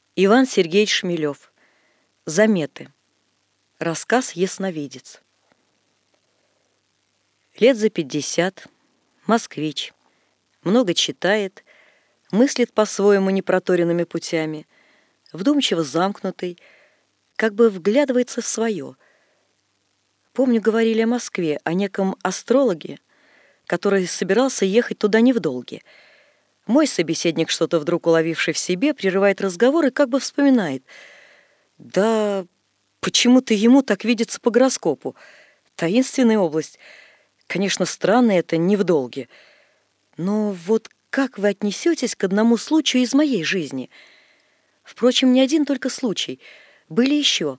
Иван Сергеевич Шмелев. Заметы. Рассказ «Ясновидец». Лет за 50, москвич, много читает, мыслит по-своему непроторенными путями, вдумчиво замкнутый, как бы вглядывается в свое. Помню, говорили о Москве, о неком астрологе, который собирался ехать туда не в долги. Мой собеседник, что-то вдруг уловивший в себе, прерывает разговор и как бы вспоминает. Да, почему-то ему так видится по гороскопу. Таинственная область. Конечно, странно это, не в долге. Но вот как вы отнесетесь к одному случаю из моей жизни? Впрочем, не один только случай. Были еще.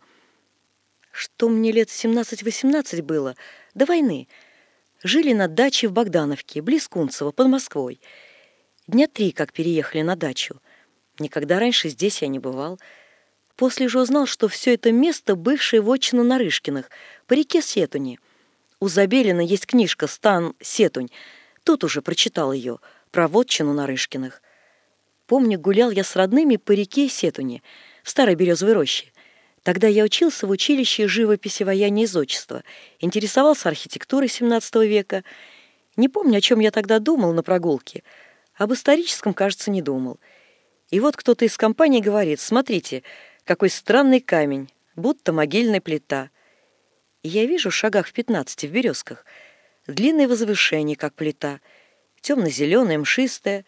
Что мне лет 17-18 было, до войны. Жили на даче в Богдановке, близ Кунцево, под Москвой. Дня 3, как переехали на дачу. Никогда раньше здесь я не бывал. После же узнал, что все это место — бывшая вотчина Нарышкиных, по реке Сетуни. У Забелина есть книжка «Стан Сетунь». Тут уже прочитал ее, про вотчину Нарышкиных. Помню, гулял я с родными по реке Сетуни, в старой березовой роще. Тогда я учился в училище живописи, ваяния и зодчества, интересовался архитектурой XVII века. Не помню, о чем я тогда думал на прогулке. Об историческом, кажется, не думал. И вот кто-то из компании говорит: смотрите, какой странный камень, будто могильная плита. И я вижу в шагах в 15 в березках длинное возвышение, как плита, темно-зеленое, мшистое.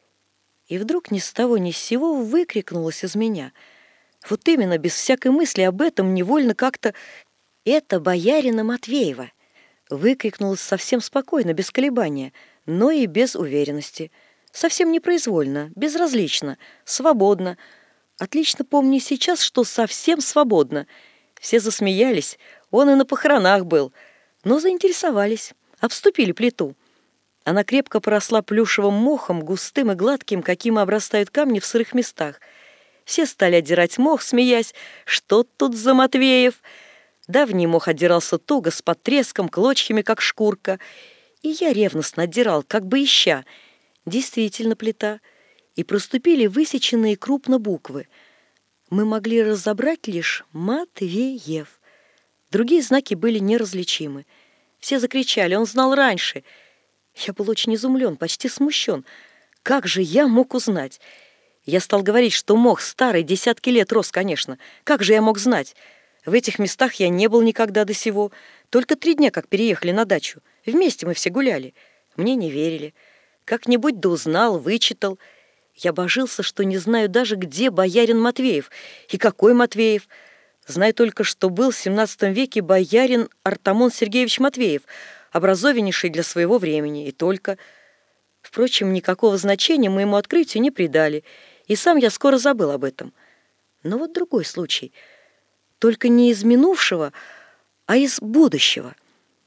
И вдруг ни с того ни с сего выкрикнулось из меня. Вот именно, без всякой мысли об этом, невольно как-то: «Это боярина Матвеева!» Выкрикнулось совсем спокойно, без колебания, но и без уверенности. Совсем непроизвольно, безразлично, свободно. Отлично помню сейчас, что совсем свободно. Все засмеялись, он и на похоронах был, но заинтересовались, обступили плиту. Она крепко поросла плюшевым мохом, густым и гладким, каким обрастают камни в сырых местах. Все стали отдирать мох, смеясь: «Что тут за Матвеев?» Давний мох отдирался туго, с потреском, клочьями, как шкурка. И я ревностно отдирал, как бы ища. Действительно плита. И проступили высеченные крупно буквы. Мы могли разобрать лишь «Матвеев». Другие знаки были неразличимы. Все закричали: «Он знал раньше!» Я был очень изумлен, почти смущен. Как же я мог узнать? Я стал говорить, что мох старый, десятки лет рос, конечно. Как же я мог знать? В этих местах я не был никогда до сего. Только 3 дня, как переехали на дачу. Вместе мы все гуляли. Мне не верили. Как-нибудь да узнал, вычитал. Я божился, что не знаю даже, где боярин Матвеев и какой Матвеев. Знаю только, что был в XVII веке боярин Артамон Сергеевич Матвеев, образованнейший для своего времени, и только. Впрочем, никакого значения моему открытию не придали, и сам я скоро забыл об этом. Но вот другой случай. Только не из минувшего, а из будущего.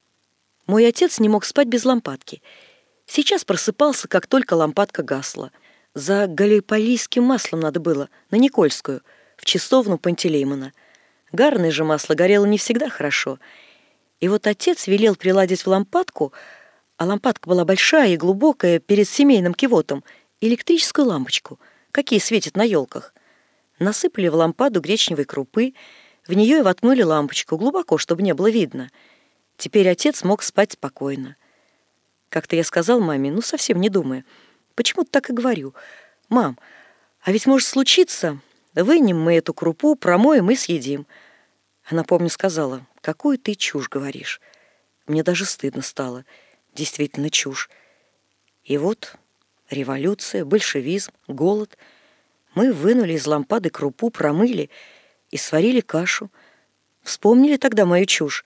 Мой отец не мог спать без лампадки. Сейчас просыпался, как только лампадка гасла. За галлиполийским маслом надо было, на Никольскую, в часовну Пантелеймона. Гарное же масло горело не всегда хорошо. И вот отец велел приладить в лампадку, а лампадка была большая и глубокая, перед семейным кивотом, электрическую лампочку, какие светят на елках. Насыпали в лампаду гречневой крупы, в нее и воткнули лампочку глубоко, чтобы не было видно. Теперь отец мог спать спокойно. Как-то я сказал маме, совсем не думая: почему-то так и говорю: «Мам, а ведь может случиться, вынем мы эту крупу, промоем и съедим». Она, помню, сказала: «Какую ты чушь говоришь». Мне даже стыдно стало. Действительно чушь. И вот революция, большевизм, голод. Мы вынули из лампады крупу, промыли и сварили кашу. Вспомнили тогда мою чушь.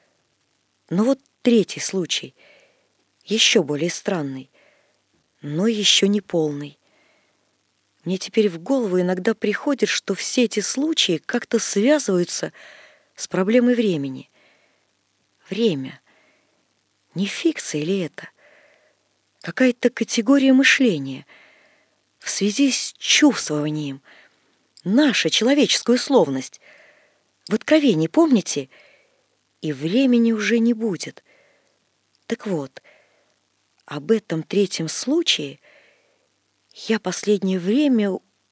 Но вот третий случай, еще более странный, но еще не полный. Мне теперь в голову иногда приходит, что все эти случаи как-то связываются с проблемой времени. Время. Не фикция ли это? Какая-то категория мышления в связи с чувствованием. Наша человеческая условность. В Откровении, помните? И времени уже не будет. Так вот, об этом третьем случае я последнее время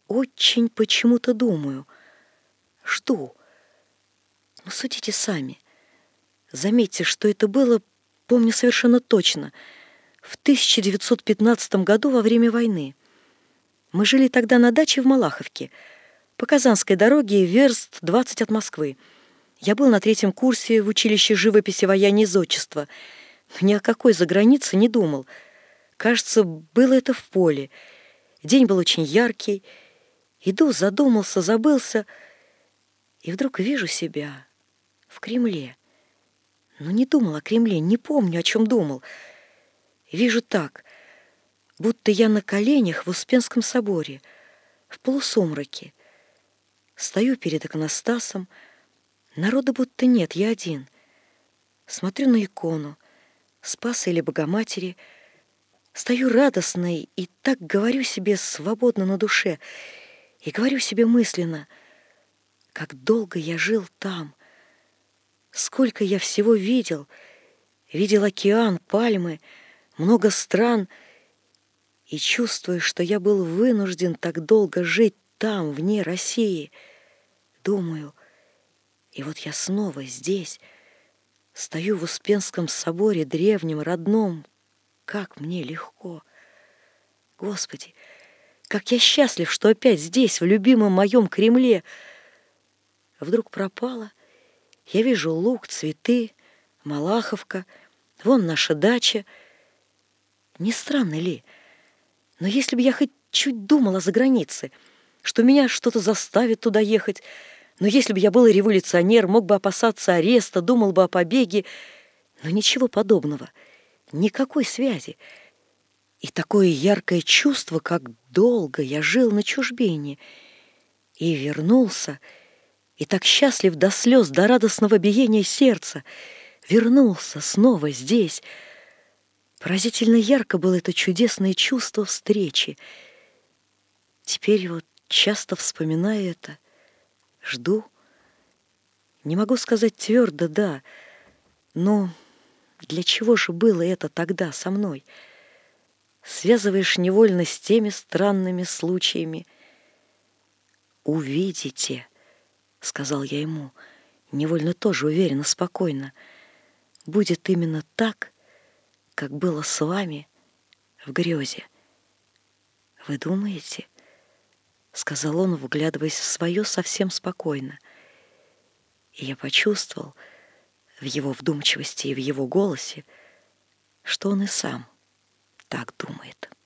очень почему-то думаю, жду. Но судите сами. Заметьте, что это было, помню совершенно точно, в 1915 году во время войны. Мы жили тогда на даче в Малаховке, по Казанской дороге, верст 20 от Москвы. Я был на 3-м курсе в училище живописи, ваяния и зодчества. Ни о какой загранице не думал. Кажется, было это в поле. День был очень яркий. Иду, задумался, забылся, и вдруг вижу себя в Кремле. Но не думал о Кремле, не помню, о чем думал. Вижу так, будто я на коленях в Успенском соборе, в полусумраке. Стою перед иконостасом, народа будто нет, я один. Смотрю на икону Спаса или Богоматери, стою радостной и так говорю себе свободно на душе, и говорю себе мысленно, как долго я жил там, сколько я всего видел, видел океан, пальмы, много стран, и чувствую, что я был вынужден так долго жить там, вне России. Думаю, и вот я снова здесь, стою в Успенском соборе, древнем, родном. Как мне легко! Господи, как я счастлив, что опять здесь, в любимом моем Кремле. Вдруг пропало. Я вижу луг, цветы, Малаховка, вон наша дача. Не странно ли? Но если бы я хоть чуть думала о загранице, что меня что-то заставит туда ехать, но если бы я был революционер, мог бы опасаться ареста, думал бы о побеге, но ничего подобного, никакой связи. И такое яркое чувство, как долго я жил на чужбине, и вернулся, и так счастлив до слез, до радостного биения сердца, вернулся снова здесь. Поразительно ярко было это чудесное чувство встречи. Теперь вот часто вспоминаю это, жду. Не могу сказать твердо «да», но для чего же было это тогда со мной? Связываешь невольно с теми странными случаями. «Увидите», — сказал я ему, невольно тоже уверенно, спокойно, «будет именно так, как было с вами в грезе». «Вы думаете?» — сказал он, вглядываясь в свое совсем спокойно. И я почувствовал в его вдумчивости и в его голосе, что он и сам так думает.